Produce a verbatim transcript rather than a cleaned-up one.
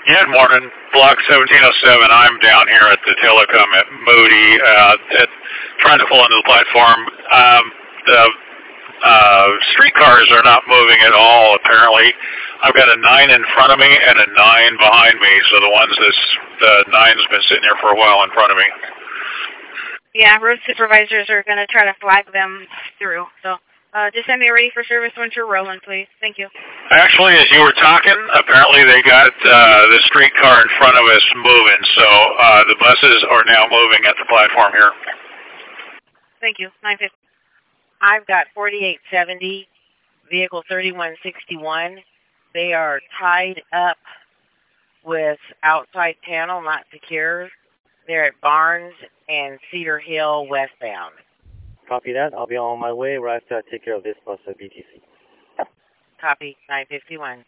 Good morning, Block seventeen oh seven. I'm down here at the Telecom at Moody, uh, at, trying to pull into the platform. Um, the uh, streetcars are not moving at all, apparently. I've got a nine in front of me and a nine behind me, so the ones that's, the nine's been sitting here for a while in front of me. Yeah, road supervisors are going to try to flag them through. So uh, just send me ready for service once you're rolling, please. Thank you. Actually, as you were talking, apparently they got uh, the streetcar in front of us moving, so uh, the buses are now moving at the platform here. Thank you. nine fifty. I've got forty-eight seventy, vehicle thirty-one sixty-one. They are tied up with outside panel, not secure. They're at Barnes and Cedar Hill westbound. Copy that. I'll be on my way. Right after I take care of this bus at B T C. Copy. nine fifty-one.